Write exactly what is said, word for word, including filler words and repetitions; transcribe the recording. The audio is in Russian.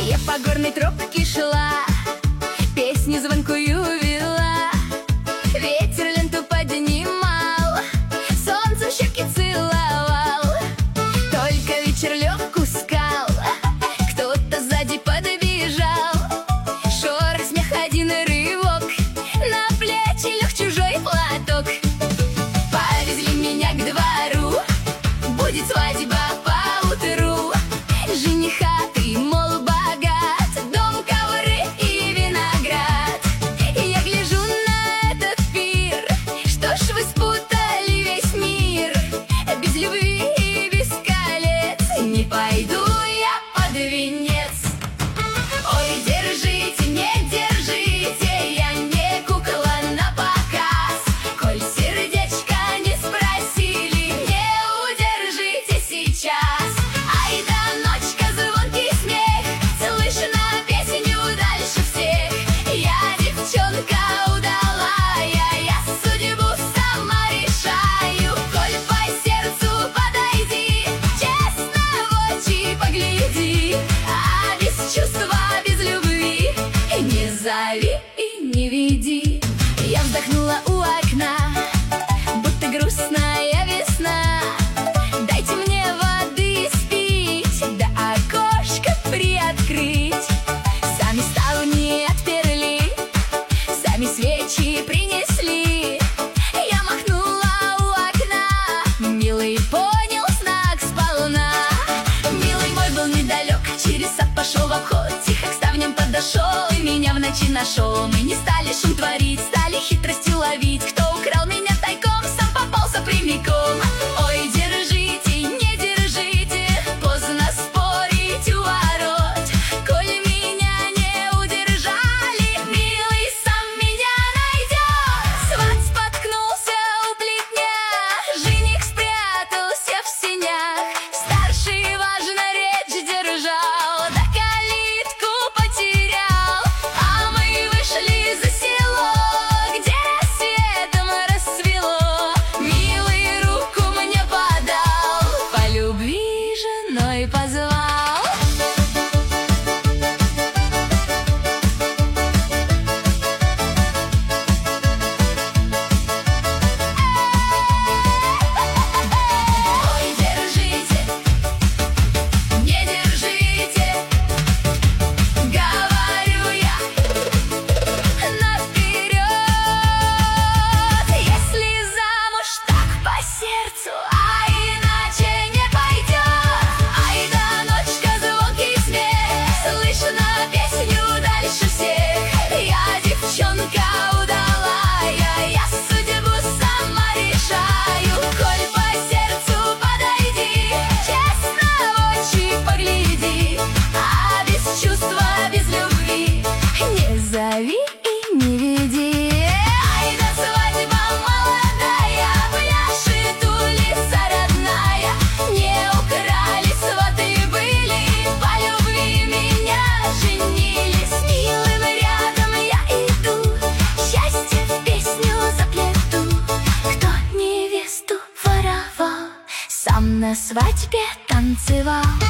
Я по горной тропке шла, песню звонкую вела. Ветер ленту поднимал, солнцем щеки целовал. Только вечер лег у скал, кто-то сзади подбежал. Шорох, смех, один рывок, на плечи лег чужой платок. Повезли меня к двору, будет свадьба поутру. Жениха ты, мол, богат, дом, ковры и виноград. И я гляжу на этот пир, что ж вы спутали весь мир. Без любви и без колец не пойду я под венец. Ой, держите, не держите, я не кукла на показ. Коль сердечко не спросили, не удержите сейчас. Ай да ночка, звонкий смех, слышно песню дальше всех. Я девчонка удалая, я судьбу сама решаю. Коль по сердцу подойди, честно в очи погляди, а без чувства, без любви не зови и не веди. Я вздохнула у окна, будто грустная весна. Дайте мне воды спить, да окошко приоткрыть. Сами ставни отперли, сами свечи принесли. Я махнула у окна, милый понял знак сполна. Милый мой был недалек, через сад пошел в обход. Тихо к ставням подошел и меня в ночи нашел. Мы не стали шум творить, стали хитростью ловить. Кто украл меня тайком, сам попался прямиком. Ой, держите, не держите, поздно спорить у ворот. Коль меня не удержали, милый сам меня найдет. Сват споткнулся у плетня, жених спрятался в сенях. Старший важно речь держал, да калитку потерял. А мы вышли за село, где рассветом расцвело. Милый руку мне подал, по любви женой позвал. Ой, держите, не держите, говорю я наперед. Если замуж, так по сердцу, а иначе не пойдет. Ай да ночка, звонкий смех, слышно песню дальше всех. Я девчонка удалая, я судьбу сама решаю. Коль по сердцу подойди, честно в очи погляди, а без чувства, без любви не зови и не веди. Ай да свадьба молодая, пляшет улица родная. Не украли, сваты были, по любви меня женились. С милым рядом я иду, счастье в песню заплету. Кто невесту воровал, сам на свадьбе танцевал.